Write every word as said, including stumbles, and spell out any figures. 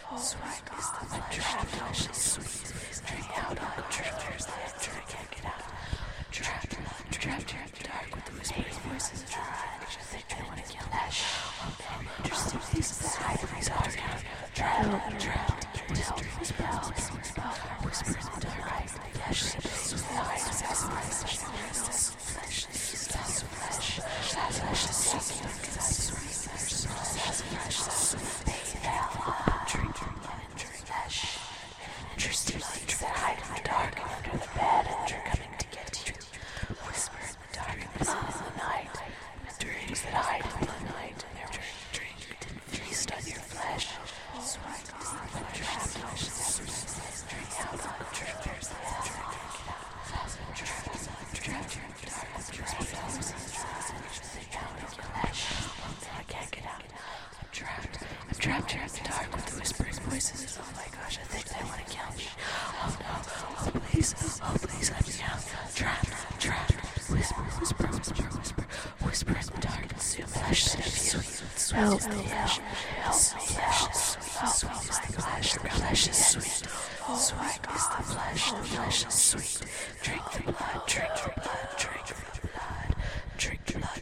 Swag is the flesh, flesh is sweet. Drink out all the treasures that I can't get out. Trapped, trapped here in the dark with the whispering voices of I think they want to kill that. Interesting places that hide in these dark. Trapped, trapped, whispering spells, whisper in the dark. Flesh is with the eyes of flesh. Flesh is flesh, flesh. Flesh is seeking because sweet. Flesh is sweet. Bathe out. Drink, drink, and drink flesh. Interesting things that hide in the dark under the bed and are coming to get you. Whisper in the darkness in the night. Dreams that hide in the night and they're drink, drink, feast on your flesh. Swag is the flesh, flesh is sweet. Drink out all the treasures that drink out. Trapped, trapped here in the dark with the whispering voices of flesh. I can't get out. I'm trapped. I'm trapped here in the dark with the whispering voices. Oh my gosh, I think they want to kill me. Oh no. Oh please. Oh please, let me out. Trapped. Trapped. Whisper, whisper, whisper, whisper. Whisper in the dark. Consume flesh of you. Help me out. Help me out. Sweet is the flesh. The flesh is sweet. Swag is the flesh. The flesh is sweet. Drink the blood. Drink the blood. Drink the blood. Drink the blood.